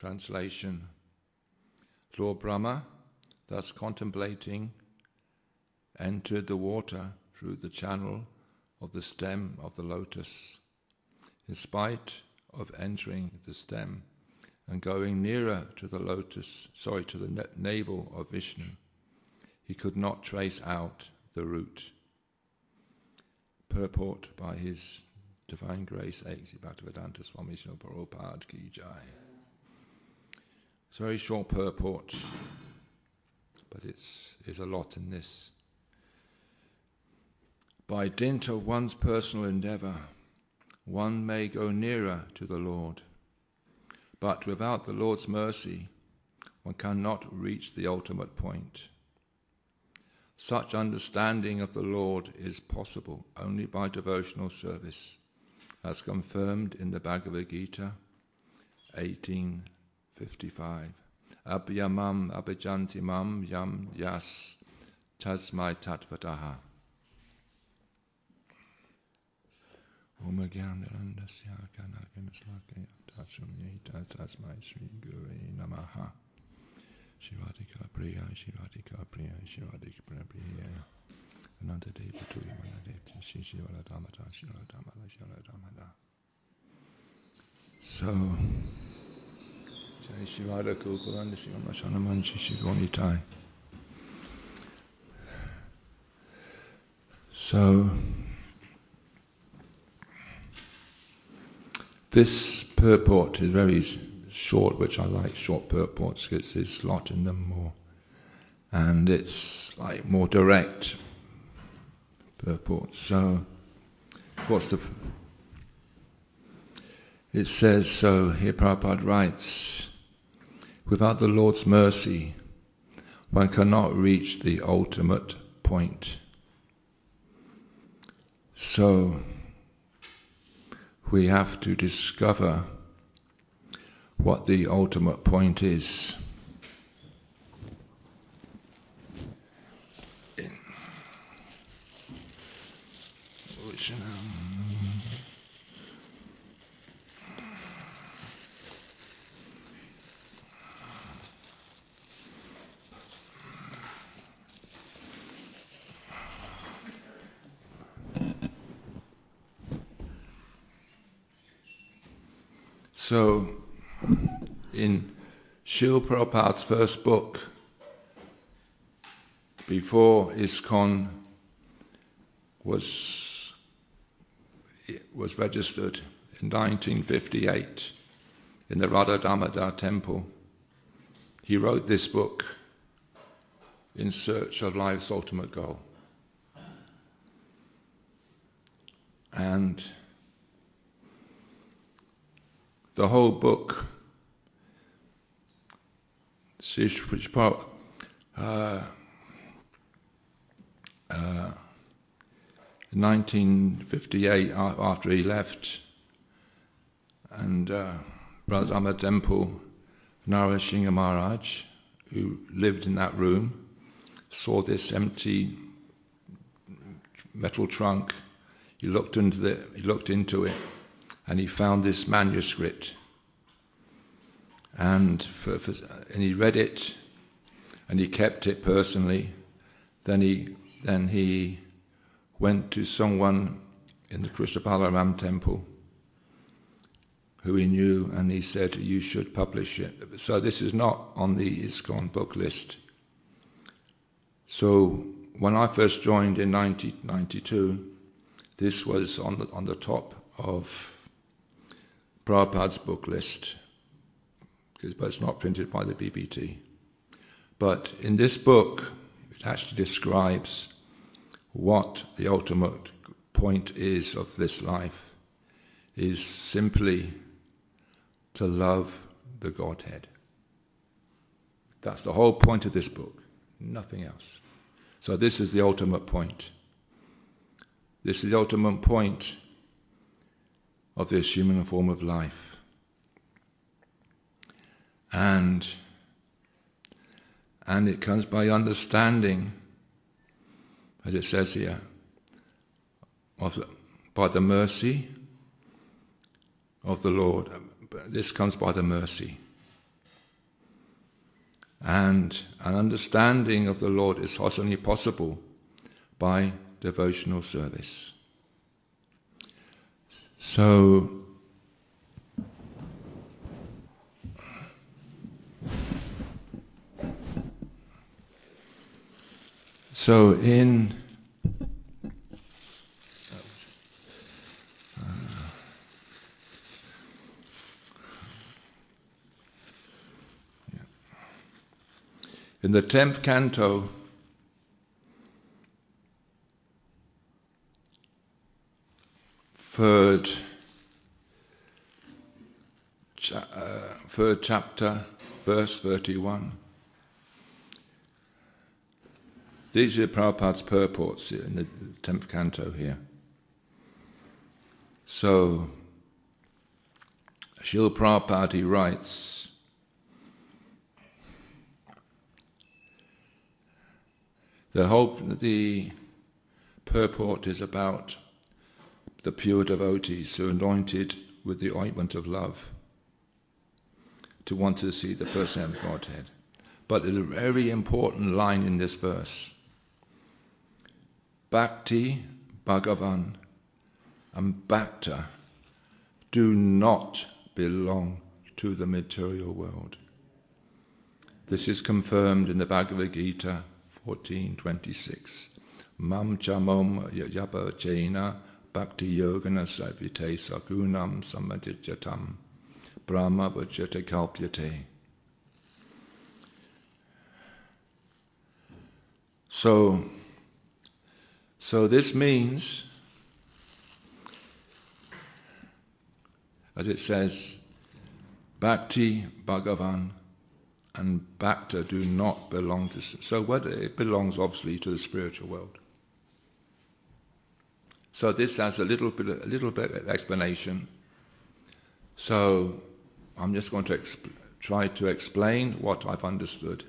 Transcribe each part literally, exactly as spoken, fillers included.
Translation. Lord Brahma, thus contemplating, entered the water through the channel of the stem of the lotus. In spite of entering the stem and going nearer to the lotus, sorry, to the navel of Vishnu, he could not trace out the root. Purport by His Divine Grace, A C Bhaktivedanta Swami Srila Prabhupada Ki Jai. It's a very short purport, but it's, it's a lot in this. By dint of one's personal endeavour, one may go nearer to the Lord, but without the Lord's mercy, one cannot reach the ultimate point. Such understanding of the Lord is possible only by devotional service, as confirmed in the Bhagavad Gita, eighteen fifty-five. Abhyamam abhijantimam yam yas tasmai tatvataha. Om Gyanarandasya Kanakamaslakaya Tatsumyeta Tasmai Sri Guru Namaha. Shivadika Priya, Shivadika Priya, Shivadika Priya. Ananta Deva Tuya Manadeva Shivala Dhamata, Shivala Dhamata, Shivala Dhamata. So, Jai Shivada Kukulanda Shivama Shanamanchi Shigonitai. So, this purport is very short, which I like short purports because there's a lot in them more. And it's like more direct purports. So, what's the... It says, so here Prabhupada writes, without the Lord's mercy, one cannot reach the ultimate point. So, we have to discover what the ultimate point is. So, in Srila Prabhupada's first book, before ISKCON was was registered in nineteen fifty-eight in the Radha Damodar temple, he wrote this book in search of life's ultimate goal. And the whole book, which part, uh, uh, in nineteen fifty-eight, after he left, and uh, Brother Amma Temple, Narasingha Maharaj, who lived in that room, saw this empty metal trunk. He looked into the, he looked into it. And he found this manuscript, and for, for, and he read it, and he kept it personally. Then he then he went to someone in the Krishna Balaram temple who he knew, and he said, "You should publish it." So this is not on the ISKCON book list. So when I first joined in nineteen ninety-two, this was on the on the top of Prabhupada's book list, because it's not printed by the B B T. But in this book, it actually describes what the ultimate point is of this life, is simply to love the Godhead. That's the whole point of this book, nothing else. So this is the ultimate point. This is the ultimate point of this human form of life. And, and it comes by understanding, as it says here, of the, by the mercy of the Lord. This comes by the mercy. And an understanding of the Lord is only possible by devotional service. So, so in uh, yeah. in the tenth canto, third, cha- uh, third chapter, verse thirty-one. These are Prabhupada's purports in the tenth canto here. So, Srila Prabhupada, he writes, the whole, the purport is about the pure devotees who are anointed with the ointment of love to want to see the person of Godhead. But there's a very important line in this verse. Bhakti, Bhagavan, and Bhakta do not belong to the material world. This is confirmed in the Bhagavad Gita fourteen twenty-six. Mam chamom yapa jena bhakti yogana savite sagunam samadhyatam brahma vajjate kalpyate. So, so this means, as it says, Bhakti, Bhagavan, and Bhakta do not belong to... So what, it belongs obviously to the spiritual world. So this has a little bit, a little bit of explanation. So I'm just going to exp- try to explain what I've understood.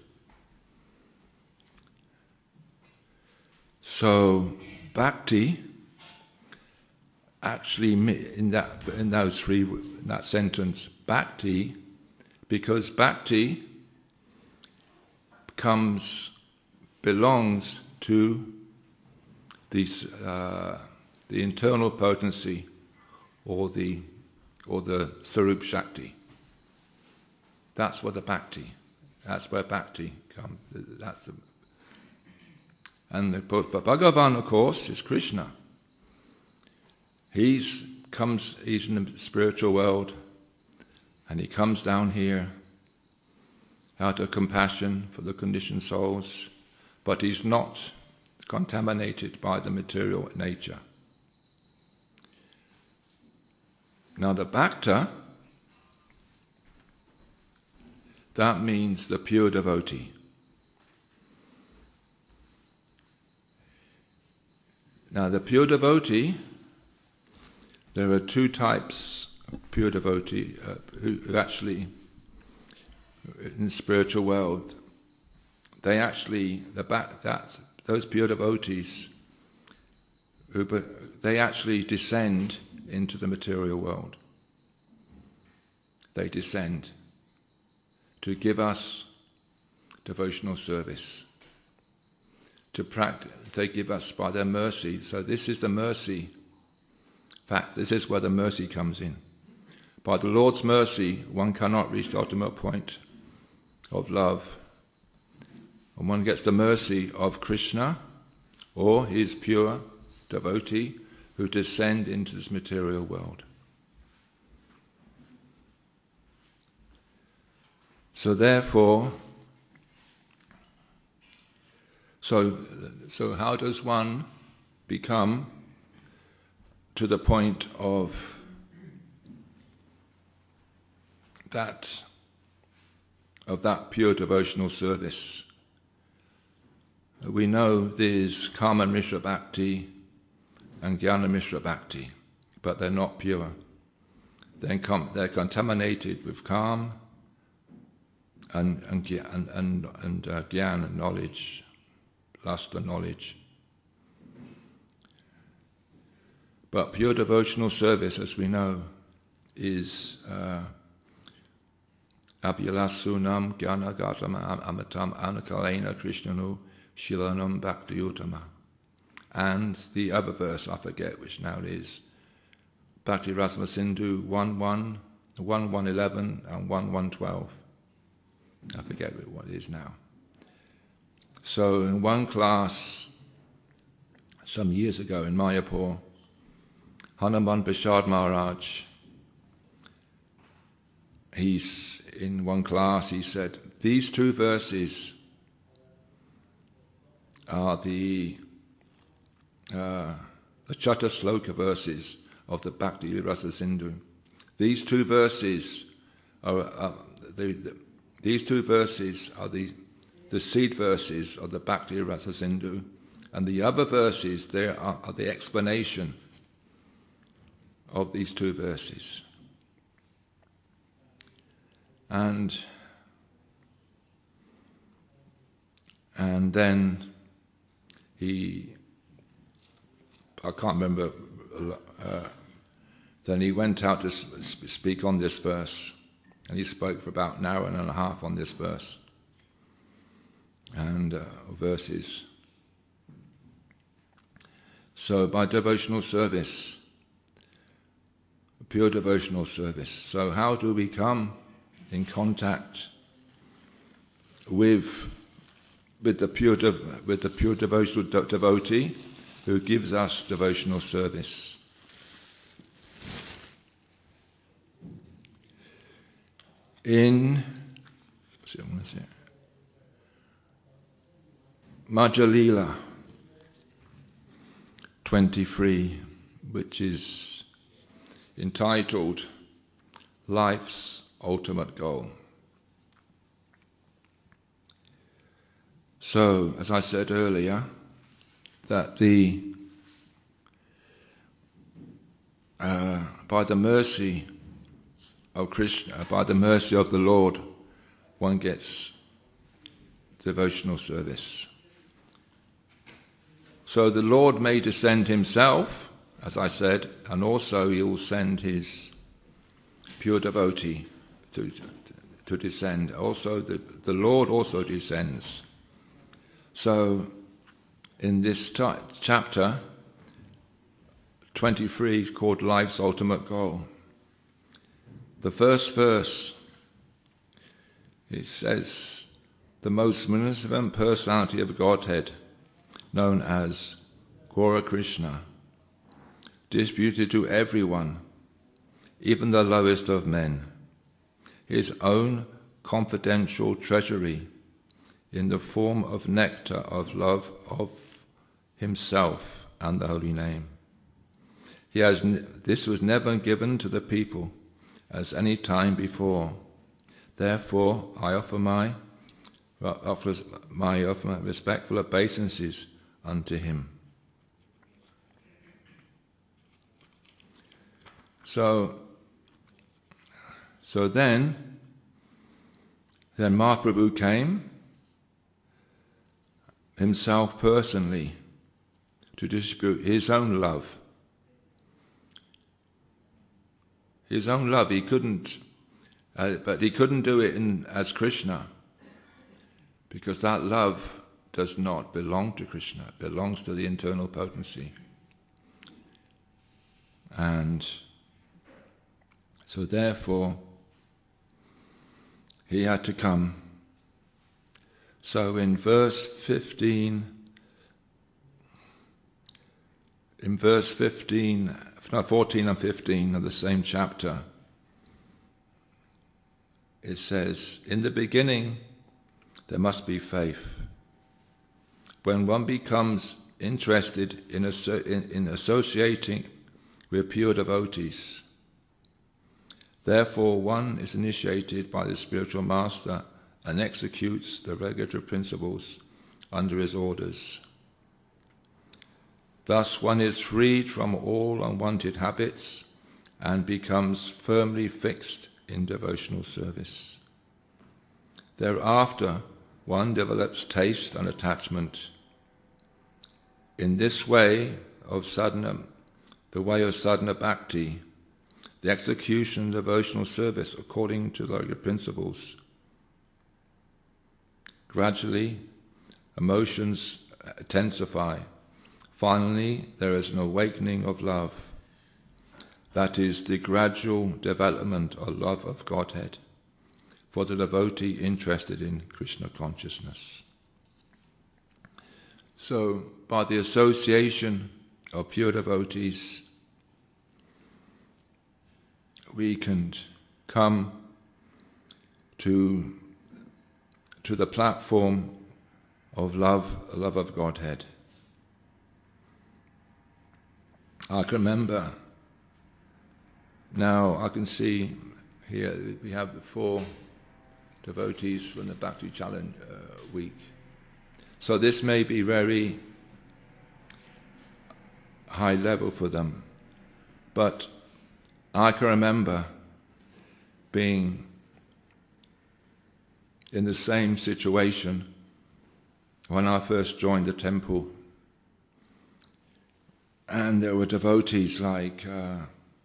So Bhakti, actually, in that in those three in that sentence, Bhakti, because Bhakti comes belongs to these uh, the internal potency, or the or the Sarup Shakti. That's where the Bhakti. That's where Bhakti comes. That's the, and the, but Bhagavan, of course, is Krishna. He's comes. He's in the spiritual world, and he comes down here out of compassion for the conditioned souls, but he's not contaminated by the material nature. Now the Bhakta, that means the pure devotee. Now the pure devotee, there are two types of pure devotee uh, who, who actually, in the spiritual world, they actually, the back, that those pure devotees, who, they actually descend into the material world. They descend to give us devotional service. To practice, they give us by their mercy. So this is the mercy fact. This is where the mercy comes in. By the Lord's mercy, one cannot reach the ultimate point of love. And one gets the mercy of Krishna or his pure devotee who descend into this material world. So therefore, so, so how does one become to the point of that, of that pure devotional service? We know there's Karma Mishra Bhakti and Jnana Mishra Bhakti, but they're not pure. They're, com- they're contaminated with Karma and and and and, and uh, Jnana, knowledge, lust and knowledge. But pure devotional service, as we know, is uh, Abhilasunam Gyanagatam Amatam Anakalena Krishnanu Shilanam Bhaktiyutama. And the other verse, I forget which now it is, Bhakti Rasma Sindhu one one, one one eleven and one one twelve. I forget what it is now. So in one class, some years ago in Mayapur, Hanuman Prasad Maharaj, he's in one class, he said, these two verses are the uh, the Chatta Sloka verses of the Bhakti Rasa Sindhu. These two verses are uh, the, the, these two verses are the the seed verses of the Bhakti Rasa Sindhu, and the other verses there are, are the explanation of these two verses. And and then he, I can't remember, uh, then he went out to speak on this verse, and he spoke for about an hour and a half on this verse, and uh, verses. So by devotional service, pure devotional service. So how do we come in contact with with the pure de- with the pure devotional de- devotee who gives us devotional service? In what's it, what is it? Madhya Lila twenty-three, which is entitled Life's Ultimate Goal. So, as I said earlier, that the uh, by the mercy of Krishna, by the mercy of the Lord, one gets devotional service. So the Lord may descend himself, as I said, and also he will send his pure devotee to, to descend. Also, the, the Lord also descends. So, in this t- chapter, twenty-three is called Life's Ultimate Goal. The first verse, it says, the most magnificent personality of Godhead, known as Gaura Krishna, disputed to everyone, even the lowest of men, his own confidential treasury in the form of nectar of love of himself and the holy name. He has n- this was never given to the people as any time before. Therefore, I offer my offer my offer my respectful obeisances unto him. So, so then, then Mahaprabhu came himself personally to distribute his own love. His own love, he couldn't, uh, but he couldn't do it in, as Krishna, because that love does not belong to Krishna, it belongs to the internal potency. And so therefore, he had to come. So in verse fifteen, in verse fifteen, no, fourteen and fifteen of the same chapter, it says, in the beginning there must be faith. When one becomes interested in, asso- in, in associating with pure devotees, therefore one is initiated by the spiritual master and executes the regulatory principles under his orders. Thus one is freed from all unwanted habits and becomes firmly fixed in devotional service. Thereafter, one develops taste and attachment. In this way of sadhana, the way of sadhana bhakti, the execution of devotional service according to the principles. Gradually, emotions intensify. Finally, there is an awakening of love. That is the gradual development of love of Godhead for the devotee interested in Krishna consciousness. So, by the association of pure devotees, we can come to, to the platform of love, love of Godhead. I can remember, now I can see here we have the four devotees from the Bhakti Challenge uh, week. So this may be very high level for them, but I can remember being in the same situation when I first joined the temple, and there were devotees like uh,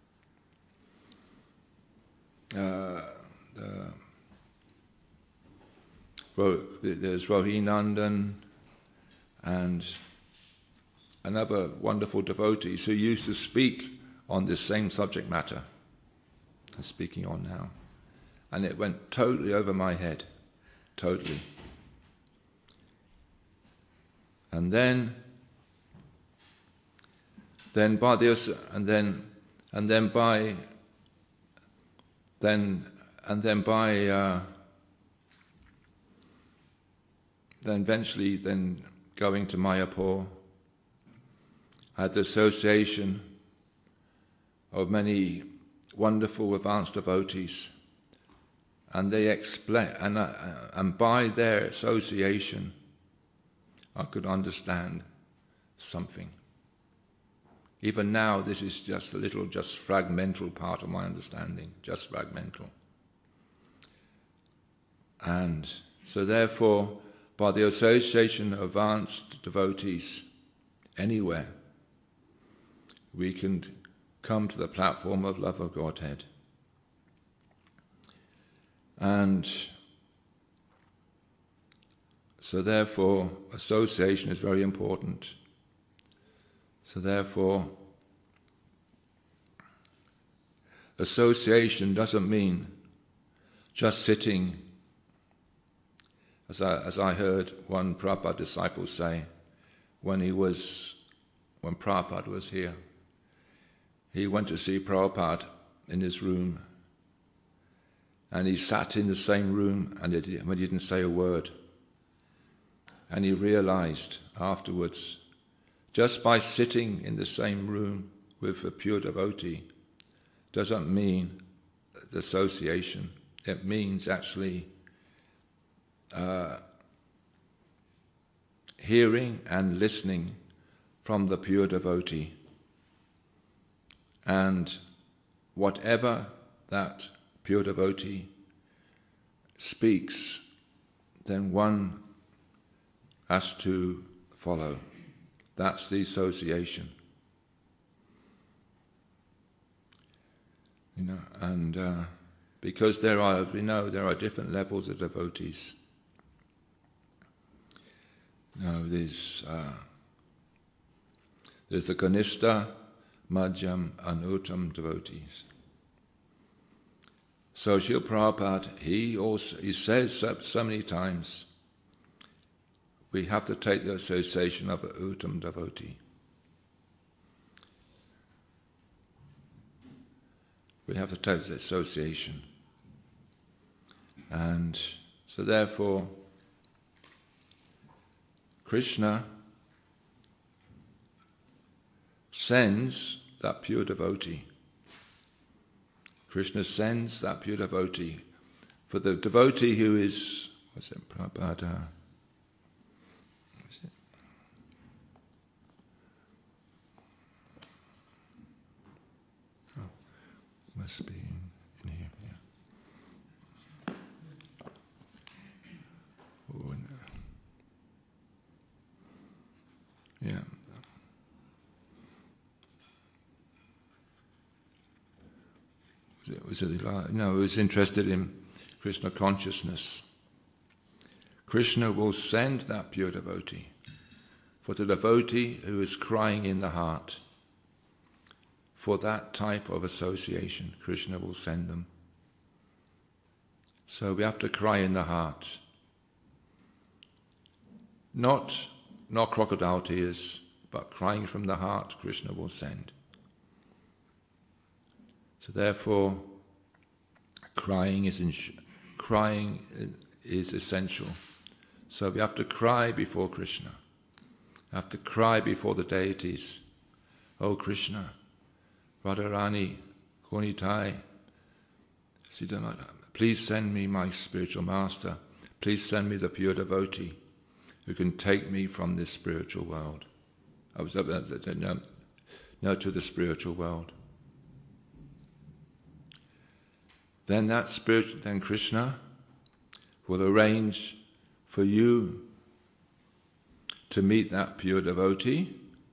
uh, the, there's Rohi Nandan and another wonderful devotees who used to speak on this same subject matter I'm speaking on now. And it went totally over my head, totally. And then, then by the and then and then by then and then by uh, then eventually then going to Mayapur, I had the association of many wonderful advanced devotees, and they explain, and uh, and by their association, I could understand something. Even now, this is just a little, just fragmental part of my understanding, just fragmental. And so therefore, by the association of advanced devotees anywhere, we can come to the platform of love of Godhead. And so therefore, association is very important. So therefore, association doesn't mean just sitting, as I, as I heard one Prabhupada disciple say, when he was, when Prabhupada was here, he went to see Prabhupada in his room, and he sat in the same room, and he didn't say a word. And he realized afterwards, just by sitting in the same room with a pure devotee doesn't mean the association. It means actually uh, hearing and listening from the pure devotee. And whatever that pure devotee speaks, then one has to follow. That's the association. You know, and uh, because there are, we know there are different levels of devotees. You know, there's uh, there's the Kanishta, Madhyam, and Uttam devotees. So Srila Prabhupada, he also he says so, so many times, we have to take the association of an Uttam devotee. We have to take the association. And so therefore, Krishna sends that pure devotee. Krishna sends that pure devotee. For the devotee who is, what's it, Prabhupada? What's it? Oh, must be in, in here, yeah. Oh, no. Yeah. was it, no, who is interested in Krishna consciousness. Krishna will send that pure devotee. For the devotee who is crying in the heart, for that type of association, Krishna will send them. So we have to cry in the heart. Not, not crocodile tears, but crying from the heart, Krishna will send. So therefore, crying is in, crying is essential. So we have to cry before Krishna. We have to cry before the deities. Oh Krishna, Radharani, Konitai, please send me my spiritual master. Please send me the pure devotee who can take me from this spiritual world. I was up uh, no, no, to the spiritual world. Then that spirit, then Krishna will arrange for you to meet that pure devotee.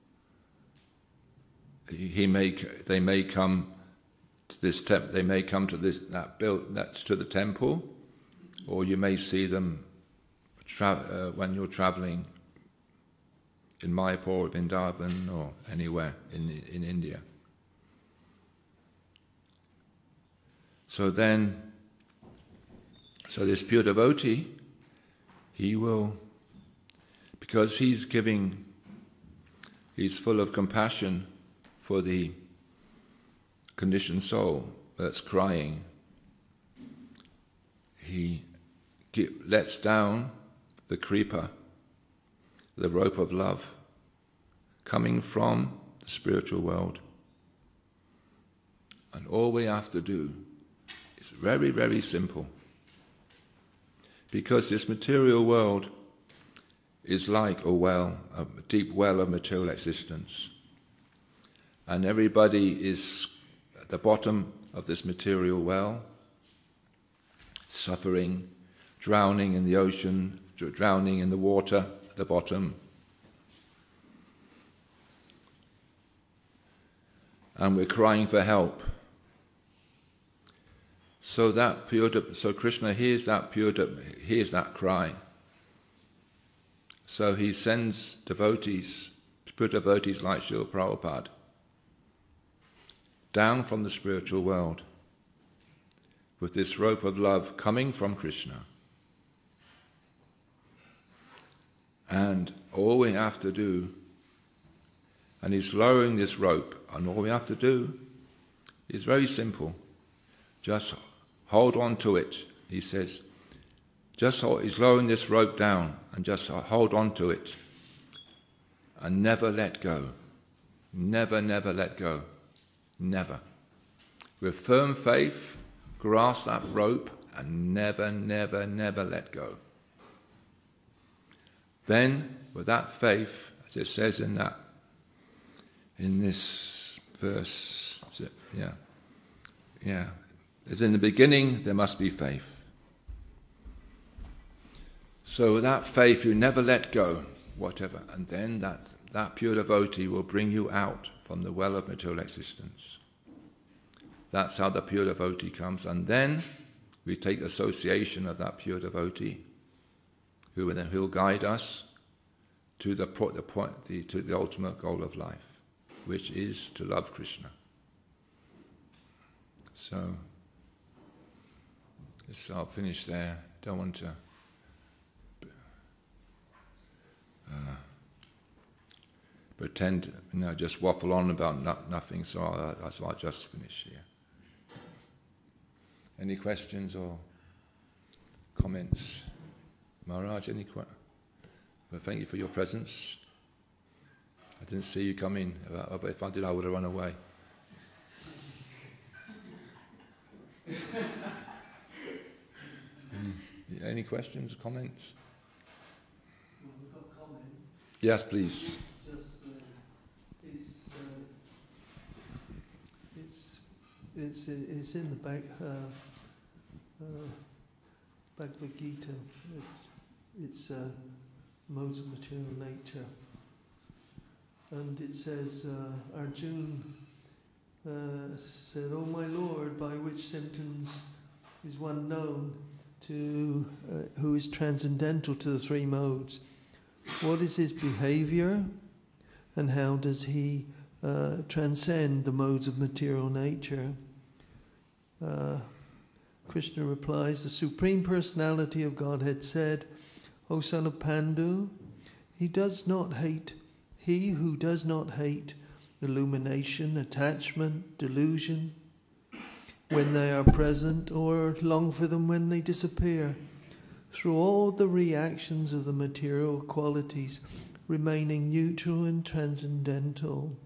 He may, they may come to this temp, they may come to this that build that's to the temple, or you may see them tra- uh, when you're traveling in Mayapur or Vrindavan or anywhere in in India. So then, so this pure devotee, he will, because he's giving, he's full of compassion for the conditioned soul that's crying, he get, lets down the creeper, the rope of love, coming from the spiritual world. And all we have to do is very, very simple. Because this material world is like a well, a deep well of material existence. And everybody is at the bottom of this material well, suffering, drowning in the ocean, drowning in the water at the bottom. And we're crying for help. So that pure, so Krishna hears that pure, hears that cry. So he sends devotees, pure devotees like Srila Prabhupada, down from the spiritual world with this rope of love coming from Krishna. And all we have to do, and he's lowering this rope, and all we have to do is very simple. Just hold on to it, he says. Just hold, he's lowering this rope down, and just hold on to it. And never let go. Never, never let go. Never. With firm faith, grasp that rope and never, never, never let go. Then, with that faith, as it says in that, in this verse, is it? yeah, yeah, as in the beginning there must be faith. So with that faith, you never let go, whatever, and then that, that pure devotee will bring you out from the well of material existence. That's how the pure devotee comes. And then we take association of that pure devotee, who will then will guide us to the, the point, the, to the ultimate goal of life, which is to love Krishna. So, so I'll finish there. Don't want to uh, pretend, you know, just waffle on about no, nothing. So I'll, so I'll just finish here. Any questions or comments? Maharaj, any questions? Well, thank you for your presence. I didn't see you come in. If I did, I would have run away. mm. Any questions or comments? Well, we've got a comment. Yes, please. Just, uh, it's, uh, it's, it's, it's in the back, uh, uh, Bhagavad Gita. It's, it's uh, modes of material nature. And it says, uh, Arjuna, uh, said, "Oh my Lord, by which symptoms is one known to uh, who is transcendental to the three modes? What is his behavior, and how does he uh, transcend the modes of material nature?" Uh, Krishna replies, "The Supreme Personality of Godhead said, O son of Pandu, he does not hate, he who does not hate illumination, attachment, delusion when they are present, or long for them when they disappear, through all the reactions of the material qualities, remaining neutral and transcendental,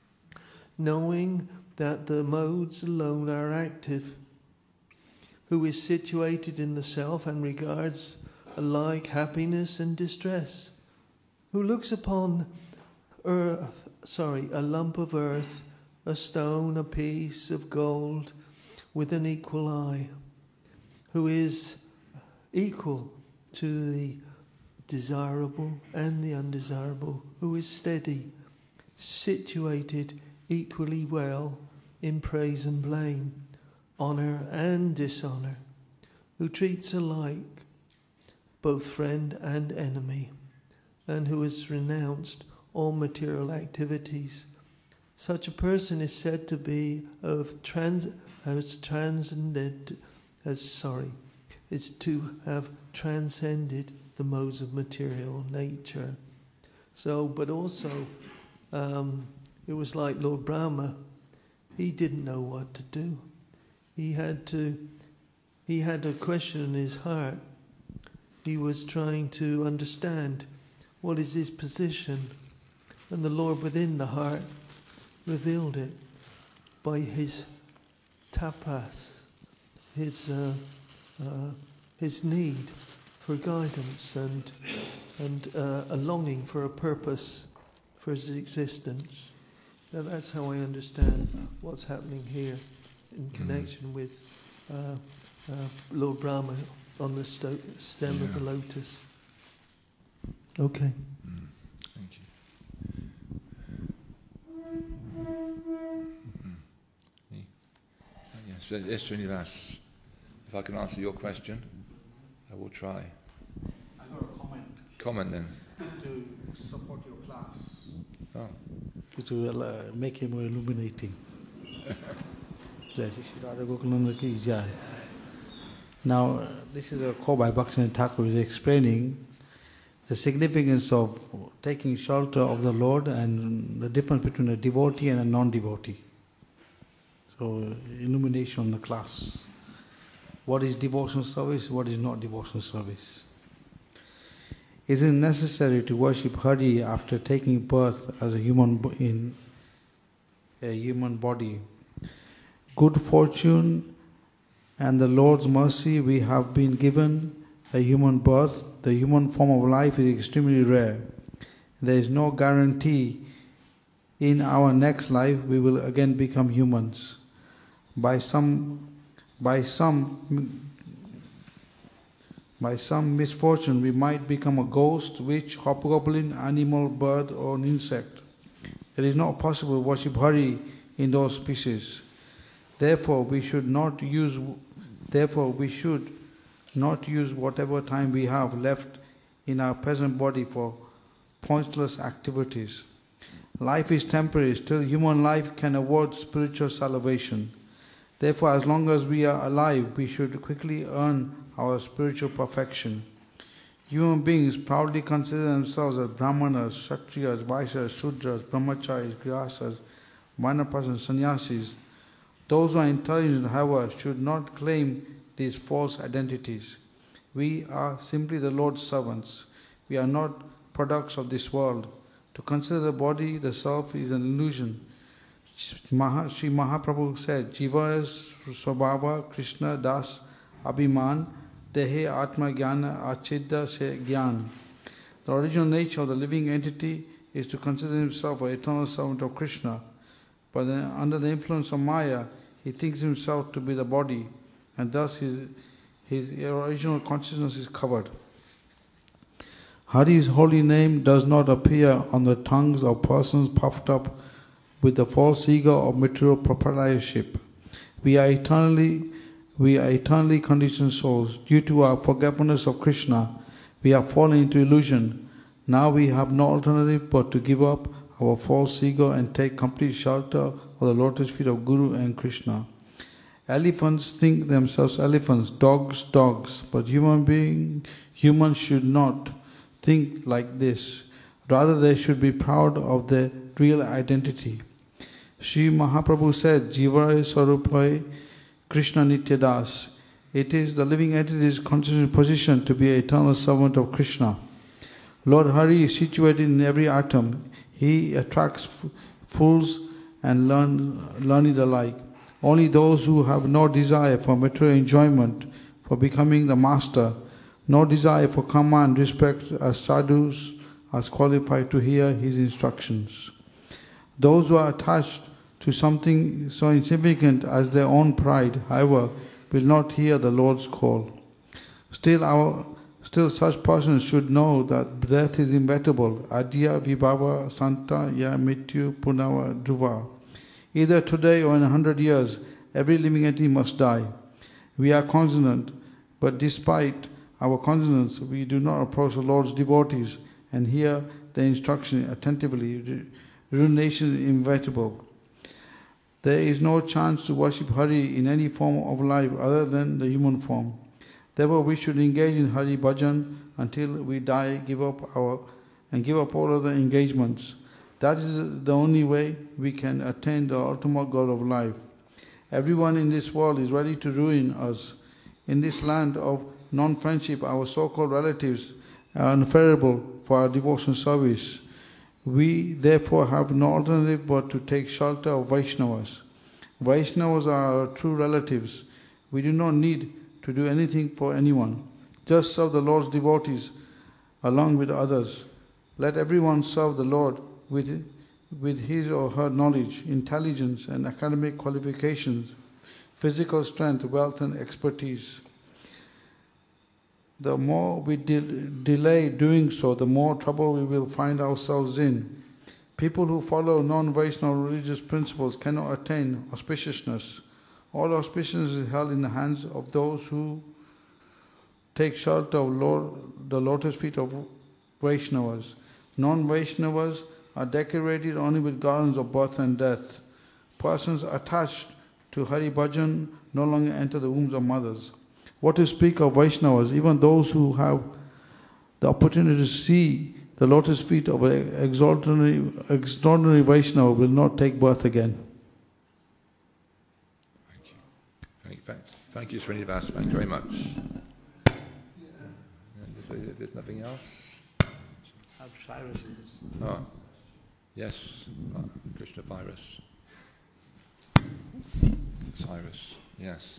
knowing that the modes alone are active, who is situated in the self and regards alike happiness and distress, who looks upon earth, sorry, a lump of earth, a stone, a piece of gold, with an equal eye, who is equal to the desirable and the undesirable, who is steady, situated equally well in praise and blame, honour and dishonour, who treats alike both friend and enemy, and who has renounced all material activities. Such a person is said to be of trans has transcended as sorry is to have transcended the modes of material nature." So, but also, um, it was like Lord Brahma. He didn't know what to do. He had to. He had a question in his heart. He was trying to understand what is his position, and the Lord within the heart revealed it by his tapas, his uh, uh, his need for guidance and and uh, a longing for a purpose for his existence. Now that's how I understand what's happening here in connection with uh, uh, Lord Brahma on the sto- stem yeah. of the lotus. Okay. Mm. Thank you. Mm-hmm. Yes, yes, Srinivas. If I can answer your question, I will try. I got a comment. Comment then. To support your class. Oh. To uh, make it more illuminating. Now, uh, this is a quote by Bhaktivinoda Thakur is explaining the significance of taking shelter of the Lord and the difference between a devotee and a non-devotee. So, uh, illumination on the class. What is devotional service? What is not devotional service? Is it necessary to worship Hari after taking birth as a human bo- in a human body? Good fortune and the Lord's mercy, we have been given a human birth. The human form of life is extremely rare. There is no guarantee in our next life we will again become humans. By some, by some, by some misfortune, we might become a ghost, witch, hobgoblin, animal, bird, or an insect. It is not possible to worship Hari in those species. Therefore, we should not use. Therefore, we should not use whatever time we have left in our present body for pointless activities. Life is temporary. Still, human life can award spiritual salvation. Therefore, as long as we are alive, we should quickly earn our spiritual perfection. Human beings proudly consider themselves as Brahmanas, Kshatriyas, Vaishyas, Shudras, Brahmacharis, Grihasas, Vanaprastha, and Sannyasis. Those who are intelligent, however, should not claim these false identities. We are simply the Lord's servants. We are not products of this world. To consider the body, the self, is an illusion. Sri Mahaprabhu said, Jiva Swabhava Krishna Das Abhiman Dehe Atma Jnana Achidda Se Jnana. The original nature of the living entity is to consider himself an eternal servant of Krishna. But then, under the influence of Maya, he thinks himself to be the body, and thus his, his original consciousness is covered. Hari's holy name does not appear on the tongues of persons puffed up with the false ego of material proprietorship. We are eternally, we are eternally conditioned souls. Due to our forgetfulness of Krishna, we have fallen into illusion. Now we have no alternative but to give up our false ego and take complete shelter of the lotus feet of Guru and Krishna. Elephants think themselves elephants, dogs, dogs, but human being, humans should not think like this. Rather, they should be proud of their real identity. Sri Mahaprabhu said, Jivare Swarupai Krishna Nityadas. It is the living entity's conscious position to be an eternal servant of Krishna. Lord Hari is situated in every atom. He attracts fools and learn, learned alike. Only those who have no desire for material enjoyment, for becoming the master, no desire for karma and respect as sadhus, are qualified to hear his instructions. Those who are attached to something so insignificant as their own pride, however, will not hear the Lord's call. Still, our, still such persons should know that death is inevitable. Adya vibhava santa ya mityu punava dhruva. Either today or in a hundred years, every living entity must die. We are consonant, but despite our consonance, we do not approach the Lord's devotees and hear the instruction attentively. Ruination is inevitable. There is no chance to worship Hari in any form of life other than the human form. Therefore, we should engage in Hari Bhajan until we die, give up our and give up all other engagements. That is the only way we can attain the ultimate goal of life. Everyone in this world is ready to ruin us. In this land of non-friendship, our so-called relatives are unfavorable for our devotion service. We therefore have no alternative but to take shelter of Vaishnavas. Vaishnavas are our true relatives. We do not need to do anything for anyone. Just serve the Lord's devotees along with others. Let everyone serve the Lord with, with his or her knowledge, intelligence and academic qualifications, physical strength, wealth and expertise. The more we de- delay doing so, the more trouble we will find ourselves in. People who follow non-Vaishnava religious principles cannot attain auspiciousness. All auspiciousness is held in the hands of those who take shelter of Lord, the lotus feet of Vaishnavas. Non-Vaishnavas are decorated only with garlands of birth and death. Persons attached to Hari Bhajan no longer enter the wombs of mothers. What to speak of Vaishnavas, even those who have the opportunity to see the lotus feet of an extraordinary, extraordinary Vaishnava will not take birth again. Thank you. Thank, thank, thank you, Srinivas. Thank you very much. There's, there's nothing else? Cyrus. Oh, yes, oh, Krishna Virus. Cyrus, yes.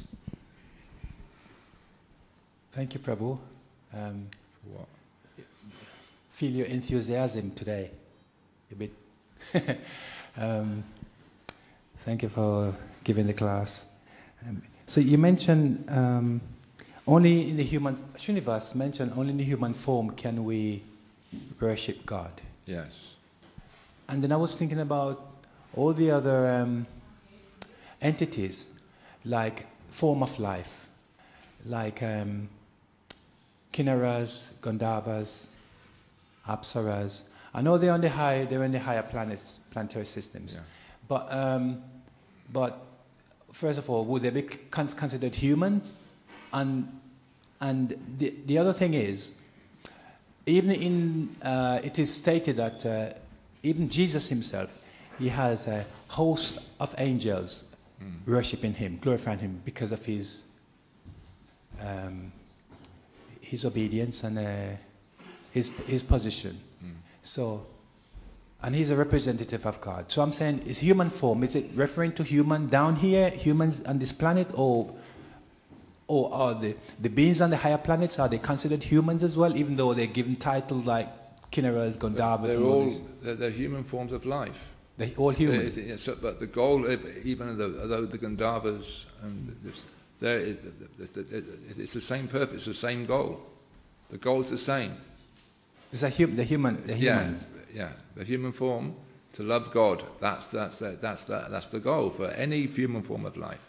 Thank you, Prabhu. Um, For what? Feel your enthusiasm today, a bit. um, thank you for giving the class. Um, so you mentioned um, only in the human, Srinivas mentioned only in the human form can we worship God. Yes. And then I was thinking about all the other um, entities, like form of life, like um, Kinnaras, Gandharvas, Apsaras. I know they're on the high, they're in the higher planets, planetary systems. Yeah. But um, but first of all, would they be con- considered human? And and the the other thing is, even in uh, it is stated that uh, even Jesus himself, he has a host of angels mm. worshiping him, glorifying him because of his um, his obedience and uh, his his position. Mm. So, and he's a representative of God. So I'm saying, is human form, is it referring to human down here, humans on this planet, or or are the, the beings on the higher planets, are they considered humans as well, even though they're given titles like Kinnaras, Gandharvas, they're and all, all this? they're, they're human forms of life. They're all human. It's, it's, so, but the goal, even though the Gandharvas and this, there, it, it's the same purpose, the same goal. The goal's the same. Is that hum, the human? The humans? Yeah, yeah. The human form To love God, that's that's the, that's the, that's the goal for any human form of life.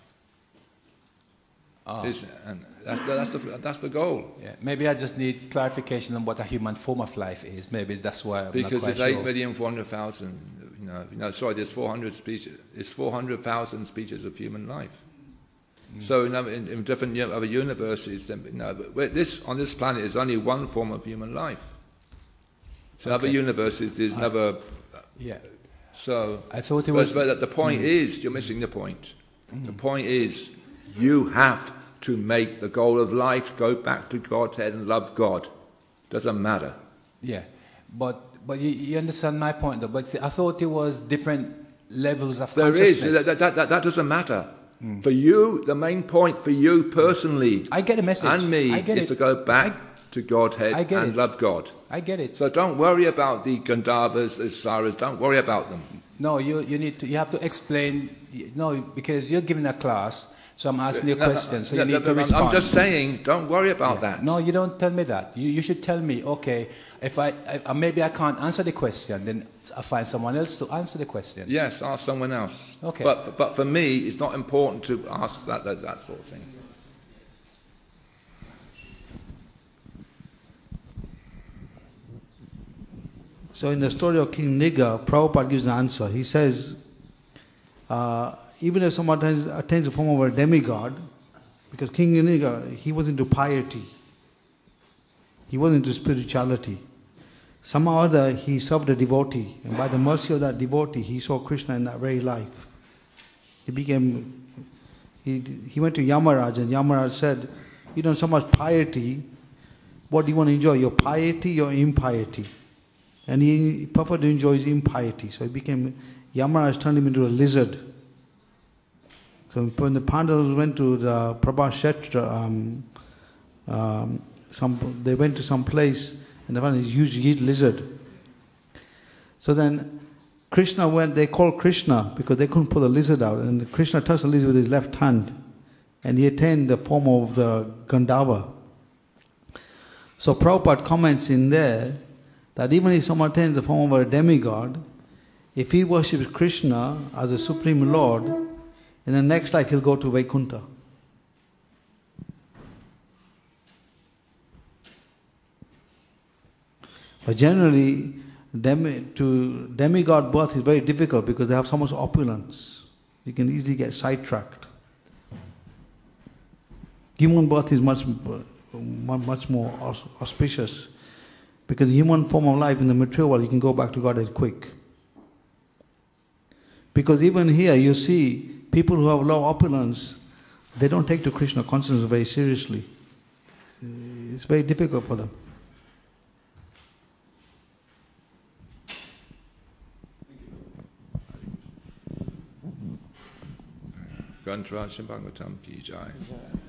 Ah. Is- and that's the, that's the that's the goal. Yeah, maybe I just need clarification on what a human form of life is. Maybe that's why I'm Because not quite there's eight sure. million four hundred thousand. You know, you know. Sorry, there's four hundred species. It's four hundred thousand species of human life. Mm. So you know, in, in different u- other universes, then, you know, but we're- this on this planet is only one form of human life. So other Okay. universes, there's I- never. Yeah, So I thought it but, was. but the point is, you're missing the point. The point is, you have to make the goal of life go back to Godhead and love God. Doesn't matter. Yeah, but but you, you understand my point though. But I thought it was different levels of There is. consciousness. That, that, that, that doesn't matter. For you, the main point for you personally I get a message. and me I get is it. to go back to Godhead I get and it. love God. I get it. So don't worry about the Gandharvas, the Saras. Don't worry about them. No, you you need to you have to explain. No, because you're giving a class, so I'm asking you No, no, questions. So no, you no, need to I'm- respond. I'm just saying, don't worry about that. No, you don't tell me that. You you should tell me. Okay, if I, I uh, maybe I can't answer the question, then I find someone else to answer the question. Yes, ask someone else. Okay. But but for me, it's not important to ask that that, that sort of thing. So in the story of King Niga, Prabhupada gives an answer. He says, uh, even if someone attains, attains the form of a demigod, because King Niga, he was into piety. He was into spirituality. Somehow or other, he served a devotee. And by the mercy of that devotee, he saw Krishna in that very life. He became, he, he went to Yamaraj, and Yamaraj said, you know, so much piety, what do you want to enjoy, your piety or impiety? And he preferred to enjoy his impiety. So he became, Yamaraj turned him into a lizard. So when the Pandavas went to the Prabhashetra, um, um, some, they went to some place and they found this huge lizard. So then Krishna went, they called Krishna because they couldn't pull the lizard out. And Krishna touched the lizard with his left hand. And he attained the form of the Gandhava. So Prabhupada comments in there that even if someone attains the form of a demigod, if he worships Krishna as the Supreme Lord, in the next life he'll go to Vaikuntha. But generally, demi, to demigod birth is very difficult because they have so much opulence. You can easily get sidetracked. Human birth is much, much more auspicious. Because the human form of life in the material world, you can go back to Godhead quick. Because even here, you see, people who have low opulence, they don't take to Krishna consciousness very seriously. It's very difficult for them. Granth Raj Bhagavatam Ki Jai.